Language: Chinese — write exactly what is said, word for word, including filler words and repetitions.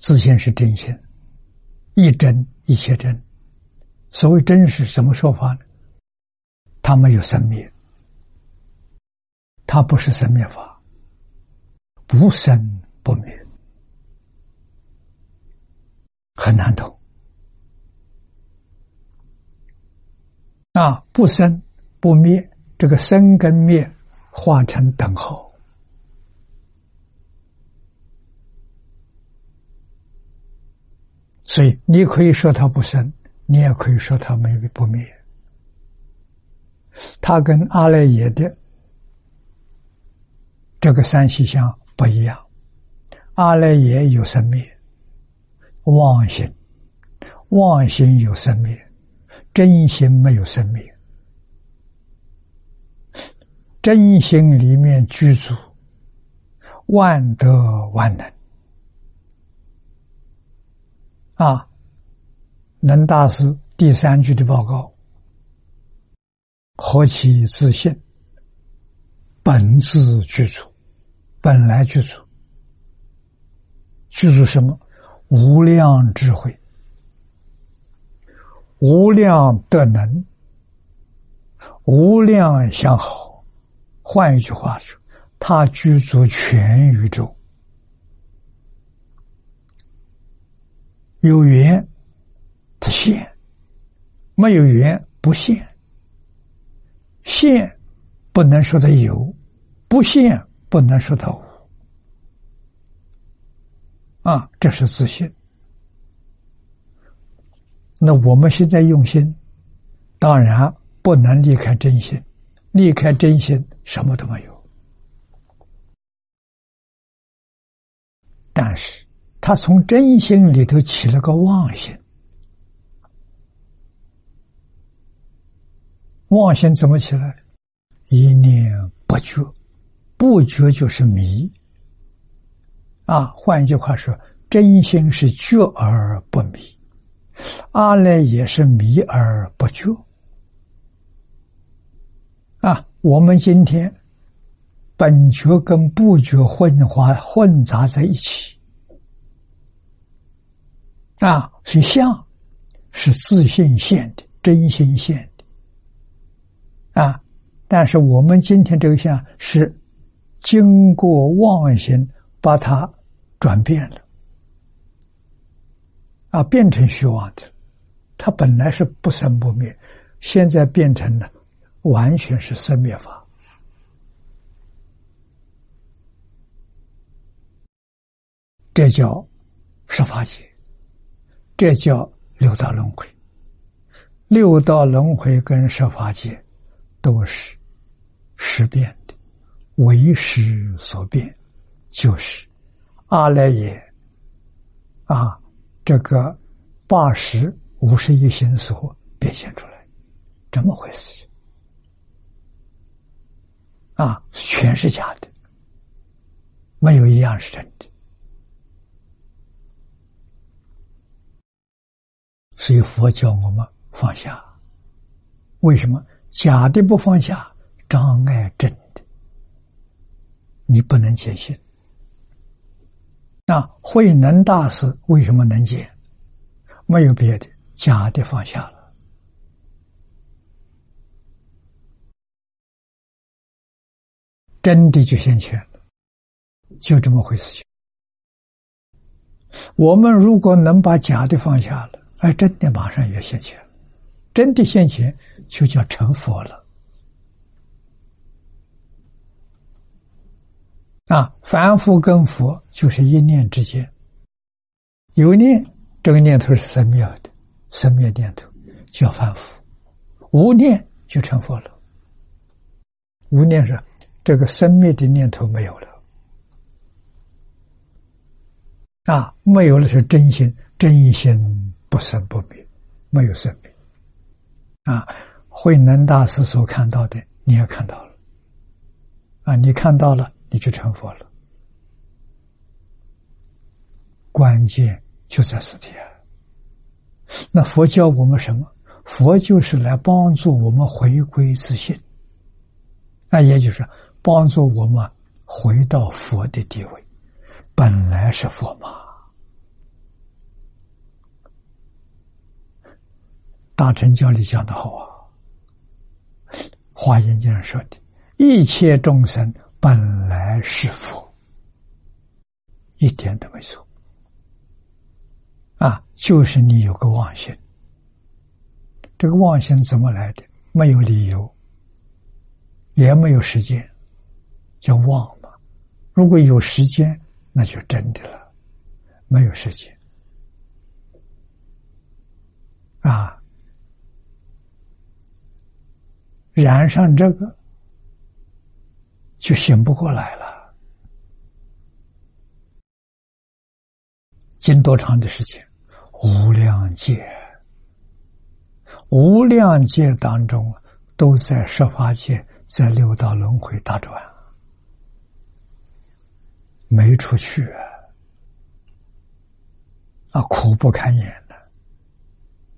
自性是真心，一真一切真。所谓真是什么说法呢？它没有生灭，它不是生灭法，不生不灭，很难懂啊！不生不灭，这个生跟灭化成等号。所以你可以说它不生，你也可以说它没不灭。它跟阿赖耶的这个三细相不一样，阿赖耶有生灭，妄心，妄心有生灭，真心没有生灭。真心里面具足万德万能啊！能大师第三句的报告，何其自性，本自具足，本来具足，具足什么？无量智慧，无量德能，无量相好。换一句话说，他具足全宇宙。有缘它现，没有缘不现。现不能说它有，不现不能说它无啊，这是自信。那我们现在用心，当然不能离开真心，离开真心什么都没有。但是他从真心里头起了个妄心，妄心怎么起来？一念不觉，不觉就是迷啊。换一句话说，真心是觉而不迷，阿赖也是迷而不觉啊。我们今天本觉跟不觉混化混杂在一起啊，所以相是自性现的，真心现的啊。但是我们今天这个相是经过妄心把它转变了啊，变成虚妄的。它本来是不生不灭，现在变成了完全是生灭法。这叫十法界，这叫六道轮回。六道轮回跟十法界都是识变的，为识所变，就是阿赖耶啊，这个八识五十一心所变现出来，这么回事啊，全是假的，没有一样是真的。所以佛教我们放下，为什么？假的不放下，障碍真的，你不能见性。那慧能大师为什么能见？没有别的，假的放下了，真的就现前了，就这么回事情。我们如果能把假的放下了，哎，真的马上也现前了，真的现前就叫成佛了啊！凡夫跟佛就是一念之间，有念，这个念头是生灭的，生灭念头叫凡夫；无念就成佛了。无念是这个生灭的念头没有了啊，没有了是真心，真心不生不灭，没有生灭啊。慧能大师所看到的你也看到了啊，你看到了你就成佛了。关键就在此地啊。那佛教我们什么？佛就是来帮助我们回归自信，那也就是帮助我们回到佛的地位，本来是佛嘛。 大乘教里讲的好啊，华严经上说的，一切众生本来是佛，一点都没错啊，就是你有个妄心。这个妄心怎么来的？没有理由，也没有时间，叫妄嘛。如果有时间，那就真的了，没有时间啊。染上这个就醒不过来了。经多长的时间？无量劫，无量劫当中都在十法界，在六道轮回打转，没出去啊，啊苦不堪言。